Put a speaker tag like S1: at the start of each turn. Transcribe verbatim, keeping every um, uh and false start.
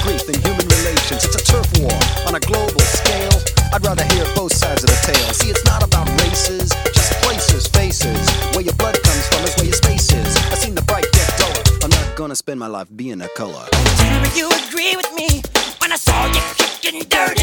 S1: grief in human relations. It's a turf war on a global scale. I'd rather hear both sides of the tale. See, it's not about races, just places, faces. Where your blood comes from is where your space is. I've seen the bright get duller. I'm not gonna spend my life being a color.
S2: Tell me you agree with me when I saw you kicking dirty.